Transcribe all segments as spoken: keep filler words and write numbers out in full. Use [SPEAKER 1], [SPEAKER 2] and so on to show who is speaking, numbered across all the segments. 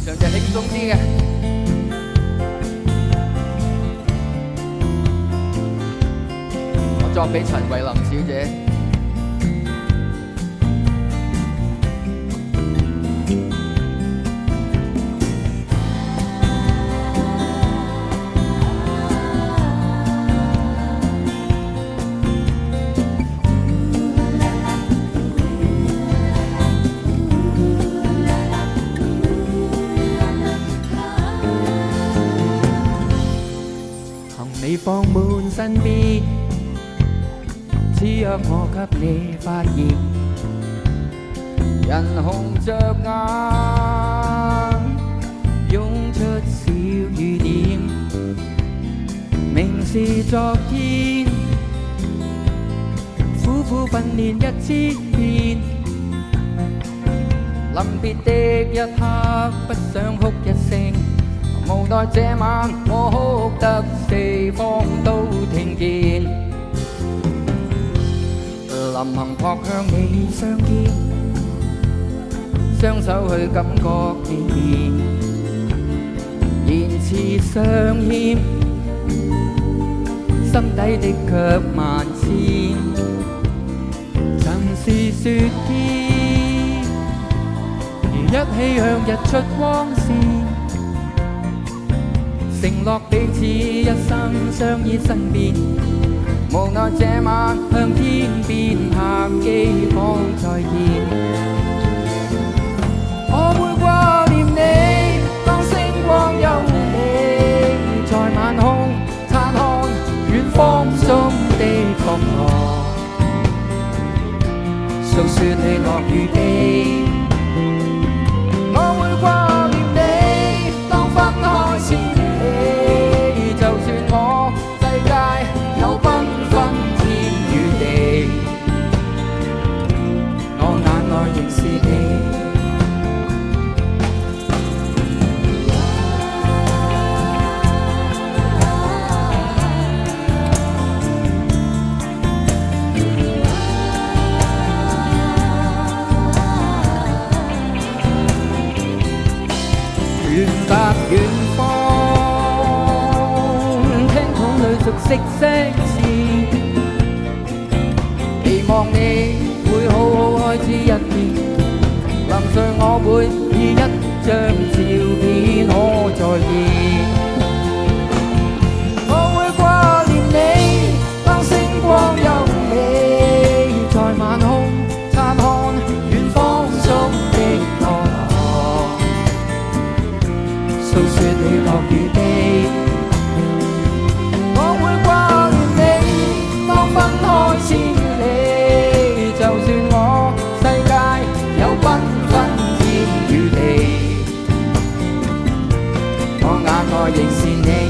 [SPEAKER 1] 唱隻輕鬆啲嘅。我作俾陳慧琳小姐。
[SPEAKER 2] 你放滿身邊，只約我給你發現，
[SPEAKER 1] 人紅着眼，
[SPEAKER 2] 湧出小雨點，明是昨天，苦苦訓練一千遍，
[SPEAKER 1] 臨別的一刻，不想哭一聲。無奈這晚我哭得四方都聽見，臨行撲向你相肩，雙手去感覺你面，言辭尚欠，心底的卻萬千。
[SPEAKER 2] 曾是雪天，如一起向日出光線。承諾彼此一生相依身邊，
[SPEAKER 1] 無奈這晚
[SPEAKER 2] 向天邊客機講再見。
[SPEAKER 1] 我會掛念你，當星光優美，
[SPEAKER 2] 在晚空察看遠方中的角落，
[SPEAKER 1] 訴說你落雨地。我會掛念你，當分開時。
[SPEAKER 2] 遠隔遠方，聽筒裏熟悉聲線，
[SPEAKER 1] 期望你會好好開始一天。臨睡我會以一張照片可再見。我會掛念你，當星光優美，
[SPEAKER 2] 在晚空察看遠方中的角落。
[SPEAKER 1] 訴說你落雨地，我會掛念你，當分開千里，就算我世界有繽紛天與地，我眼內仍是你。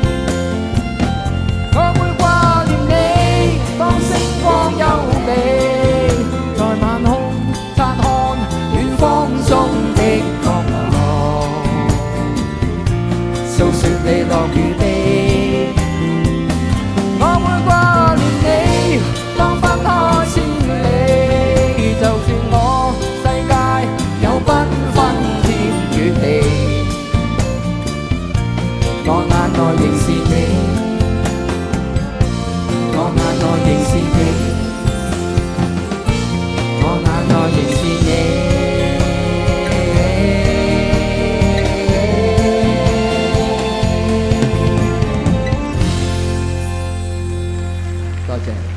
[SPEAKER 1] 我會掛念你，當星光優美，
[SPEAKER 2] 在晚空
[SPEAKER 1] 察看遠方中的角落。訴說你落雨地，我會掛念你，當分開千里，就算我世界有繽紛天與地，我眼內仍是你，我眼內仍是你，我眼內仍是你。多謝。